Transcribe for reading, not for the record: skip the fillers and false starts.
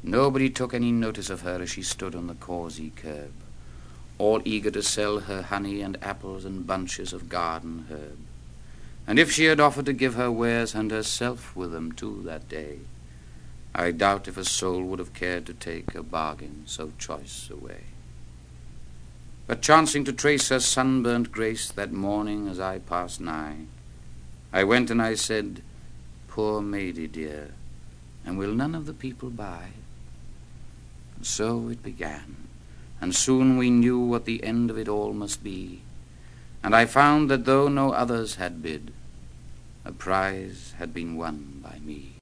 Nobody took any notice of her as she stood on the causey curb, all eager to sell her honey and apples and bunches of garden herb. And if she had offered to give her wares and herself with them too that day, I doubt if a soul would have cared to take a bargain so choice away. But chancing to trace her sunburnt grace that morning as I passed nigh, I went and I said, "Poor maiden dear, and will none of the people buy?" And so it began, and soon we knew what the end of it all must be, and I found that though no others had bid, a prize had been won by me.